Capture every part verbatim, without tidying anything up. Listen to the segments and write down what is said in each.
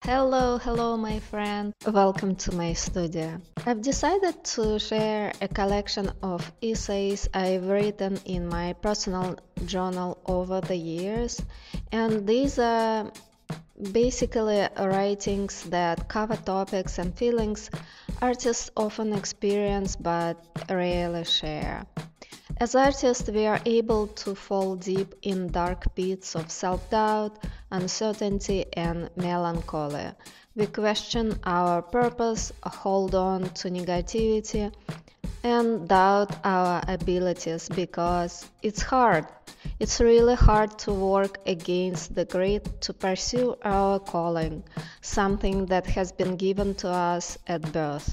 Hello, hello, my friend. Welcome to my studio. I've decided to share a collection of essays I've written in my personal journal over the years, and these are basically writings that cover topics and feelings artists often experience but rarely share. As artists, we are able to fall deep in dark pits of self doubt, uncertainty, and melancholy. We question our purpose, hold on to negativity, and doubt our abilities because it's hard. It's really hard to work against the grit to pursue our calling, something that has been given to us at birth.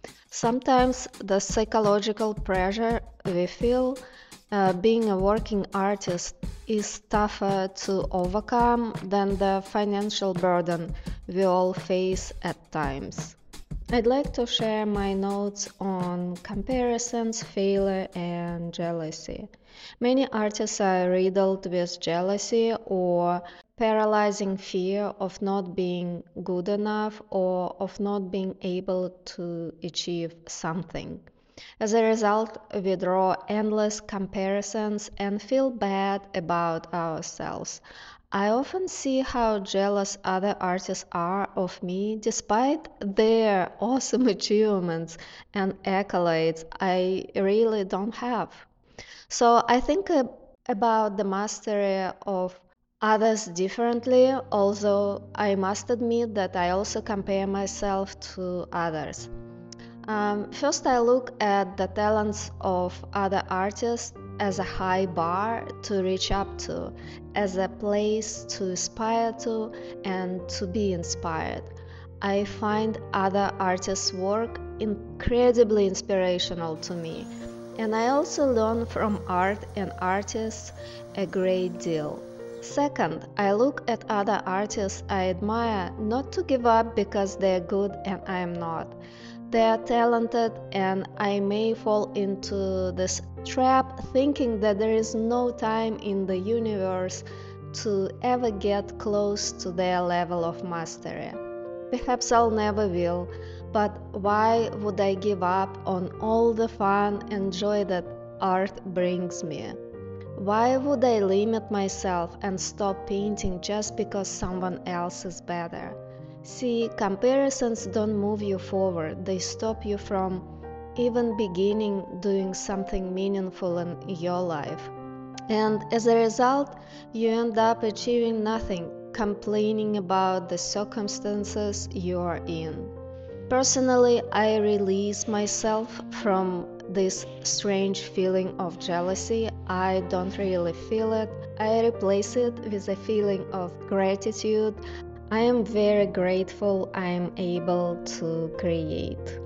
Sometimes the psychological pressure we feel uh, being a working artist is tougher to overcome than the financial burden we all face at times. I'd like to share my notes on comparisons, failure, and jealousy. Many artists are riddled with jealousy or paralyzing fear of not being good enough or of not being able to achieve something. As a result, we draw endless comparisons and feel bad about ourselves. I often see how jealous other artists are of me despite their awesome achievements and accolades I really don't have. So I think uh, about the mastery of others differently, although I must admit that I also compare myself to others. Um, first, I look at the talents of other artists as a high bar to reach up to, as a place to aspire to, and to be inspired. I find other artists' work incredibly inspirational to me, and I also learn from art and artists a great deal. Second, I look at other artists I admire not to give up because they're good and I am not. They are talented, and I may fall into this trap thinking that there is no time in the universe to ever get close to their level of mastery. Perhaps I'll never will, but why would I give up on all the fun and joy that art brings me? Why would I limit myself and stop painting just because someone else is better? See, comparisons don't move you forward, they stop you from even beginning doing something meaningful in your life. And as a result, you end up achieving nothing, complaining about the circumstances you are in. Personally, I release myself from this strange feeling of jealousy. I don't really feel it. I replace it with a feeling of gratitude. I am very grateful I am able to create.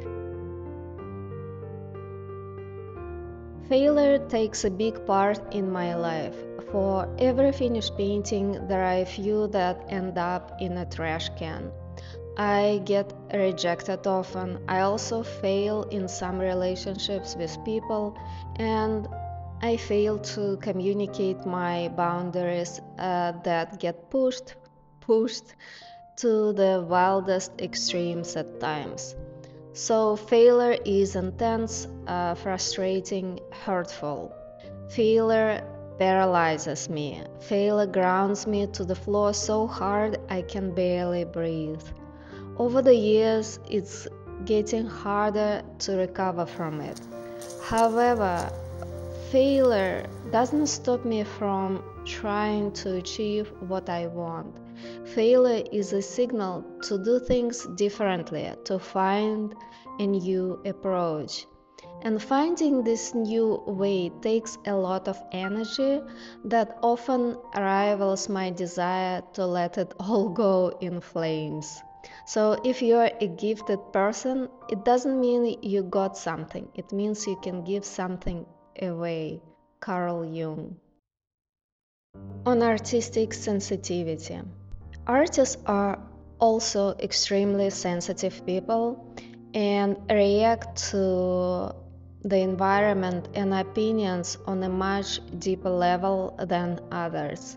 Failure takes a big part in my life. For every finished painting, there are a few that end up in a trash can. I get rejected often. I also fail in some relationships with people, and I fail to communicate my boundaries uh, that get pushed, pushed to the wildest extremes at times. So, failure is intense, uh, frustrating, hurtful. Failure paralyzes me. Failure grounds me to the floor so hard I can barely breathe. Over the years, it's getting harder to recover from it. However, failure doesn't stop me from trying to achieve what I want. Failure is a signal to do things differently, to find a new approach. And finding this new way takes a lot of energy that often rivals my desire to let it all go in flames. So, if you're a gifted person, it doesn't mean you got something, it means you can give something away. Carl Jung. On artistic sensitivity. Artists are also extremely sensitive people and react to the environment and opinions on a much deeper level than others.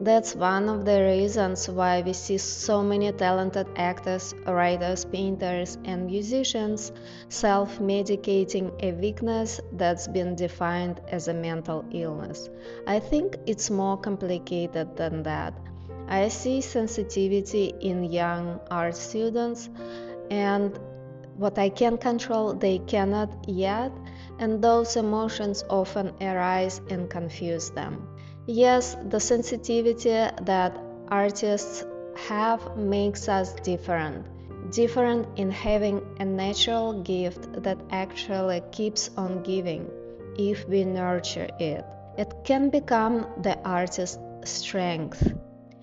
That's one of the reasons why we see so many talented actors, writers, painters, and musicians self medicating a weakness that's been defined as a mental illness. I think it's more complicated than that. I see sensitivity in young art students, and what I can control, they cannot yet, and those emotions often arise and confuse them. Yes, the sensitivity that artists have makes us different. Different in having a natural gift that actually keeps on giving if we nurture it. It can become the artist's strength.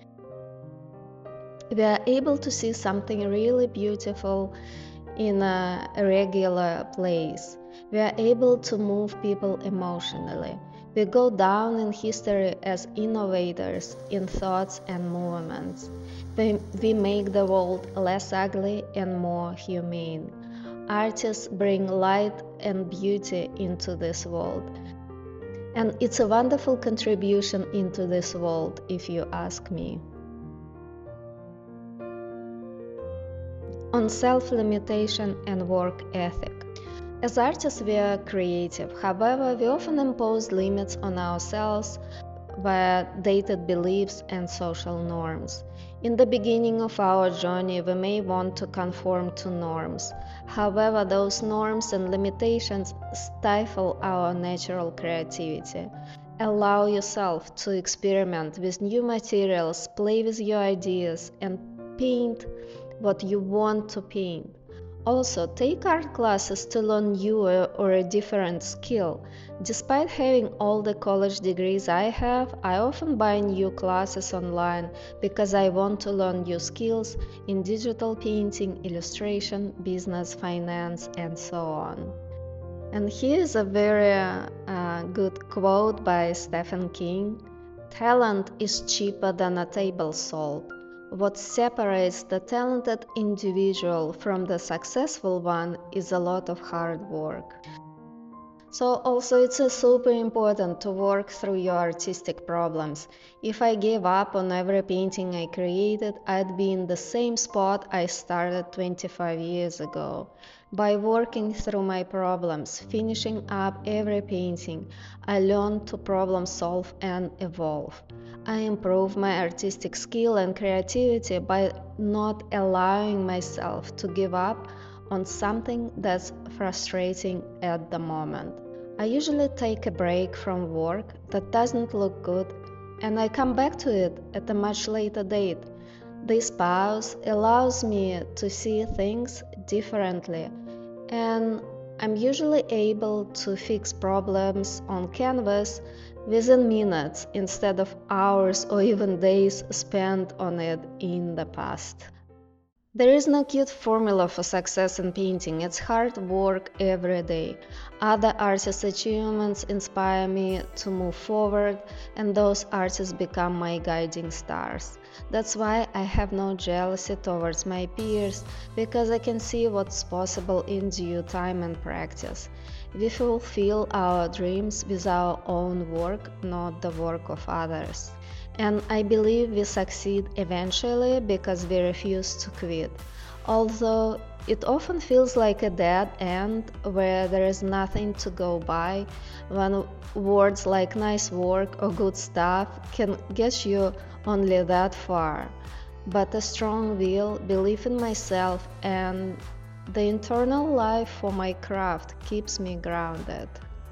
We are able to see something really beautiful in a regular place. We are able to move people emotionally. We go down in history as innovators in thoughts and movements. We, we make the world less ugly and more humane. Artists bring light and beauty into this world. And it's a wonderful contribution into this world, if you ask me. On self-limitation and work ethic. As artists, we are creative. However, we often impose limits on ourselves via dated beliefs and social norms. In the beginning of our journey, we may want to conform to norms. However, those norms and limitations stifle our natural creativity. Allow yourself to experiment with new materials, play with your ideas, and paint what you want to paint. Also, take art classes to learn new or a different skill. Despite having all the college degrees I have, I often buy new classes online because I want to learn new skills in digital painting, illustration, business, finance, and so on. And here's a very uh, good quote by Stephen King. Talent is cheaper than a table salt. What separates the talented individual from the successful one is a lot of hard work. So also it's super important to work through your artistic problems. If I gave up on every painting I created, I'd be in the same spot I started twenty-five years ago. By working through my problems, finishing up every painting, I learned to problem solve and evolve. I improve my artistic skill and creativity by not allowing myself to give up on something that's frustrating at the moment. I usually take a break from work that doesn't look good and I come back to it at a much later date. This pause allows me to see things differently, and I'm usually able to fix problems on canvas within minutes instead of hours or even days spent on it in the past. There is no cute formula for success in painting. It's hard work every day. Other artists' achievements inspire me to move forward, and those artists become my guiding stars. That's why I have no jealousy towards my peers, because I can see what's possible in due time and practice. We fulfill our dreams with our own work, not the work of others. And I believe we succeed eventually because we refuse to quit. Although it often feels like a dead end where there is nothing to go by, when words like nice work or good stuff can get you only that far. But a strong will, belief in myself, and the internal life for my craft keeps me grounded.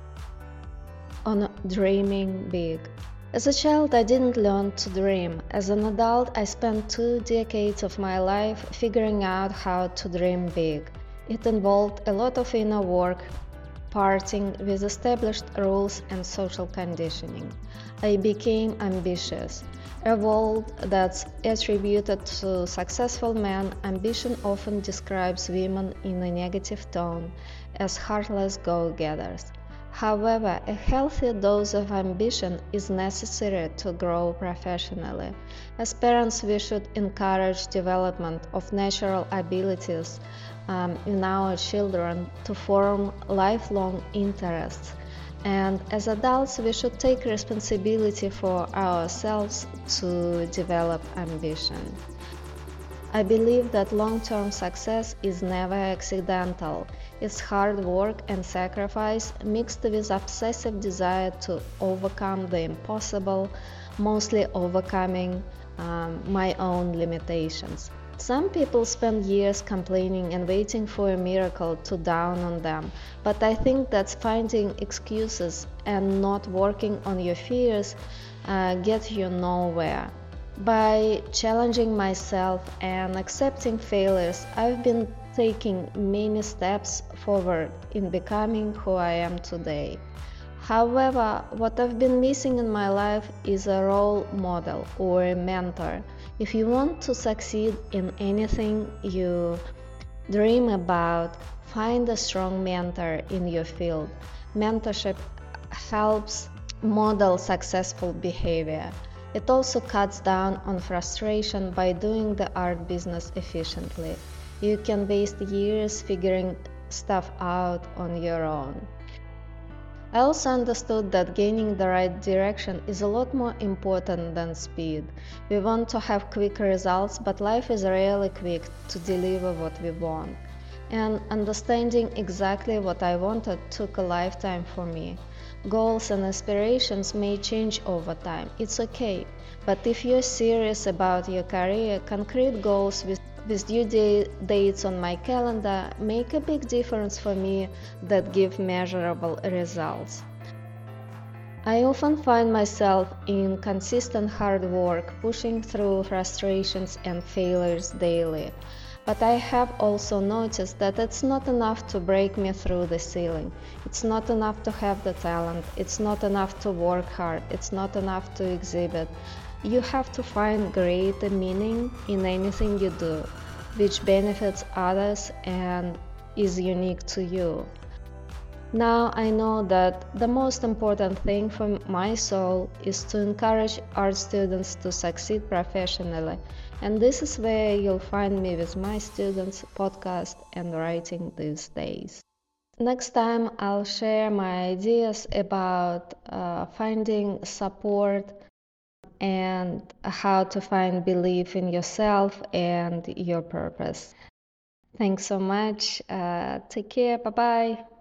On dreaming big. As a child, I didn't learn to dream. As an adult, I spent two decades of my life figuring out how to dream big. It involved a lot of inner work, parting with established rules and social conditioning. I became ambitious. A word that's attributed to successful men, ambition often describes women in a negative tone as heartless go-getters. However, a healthy dose of ambition is necessary to grow professionally. As parents, we should encourage development of natural abilities um, in our children to form lifelong interests. And as adults, we should take responsibility for ourselves to develop ambition. I believe that long-term success is never accidental. It's hard work and sacrifice mixed with obsessive desire to overcome the impossible, mostly overcoming um, my own limitations. Some people spend years complaining and waiting for a miracle to dawn on them, but I think that finding excuses and not working on your fears uh, get you nowhere. By challenging myself and accepting failures, I've been taking many steps forward in becoming who I am today. However, what I've been missing in my life is a role model or a mentor. If you want to succeed in anything you dream about, find a strong mentor in your field. Mentorship helps model successful behavior. It also cuts down on frustration by doing the art business efficiently. You can waste years figuring stuff out on your own. I also understood that gaining the right direction is a lot more important than speed. We want to have quick results, but life is rarely quick to deliver what we want. And understanding exactly what I wanted took a lifetime for me. Goals and aspirations may change over time, it's okay. But if you're serious about your career, concrete goals with, with due da- dates on my calendar make a big difference for me that give measurable results. I often find myself in consistent hard work, pushing through frustrations and failures daily. But I have also noticed that it's not enough to break me through the ceiling. It's not enough to have the talent. It's not enough to work hard. It's not enough to exhibit. You have to find greater meaning in anything you do, which benefits others and is unique to you. Now I know that the most important thing for my soul is to encourage art students to succeed professionally, and this is where you'll find me with my students, podcast, and writing these days. Next time I'll share my ideas about uh, finding support and how to find belief in yourself and your purpose. Thanks so much. Uh, take care. Bye bye.